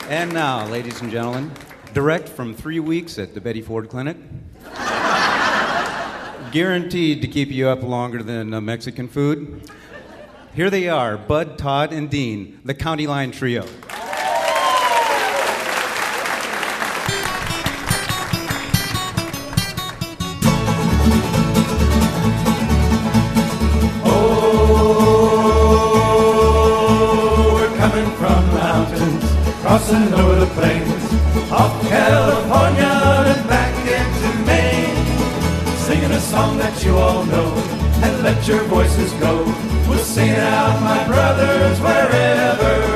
And now, ladies and gentlemen, direct from 3 weeks at the Betty Ford Clinic, guaranteed to keep you up longer than Mexican food, here they are, Bud, Todd, and Dean, the County Line Trio. Crossing over the plains of California and back into Maine, singing a song that you all know, and let your voices go. We'll sing it out, my brothers, wherever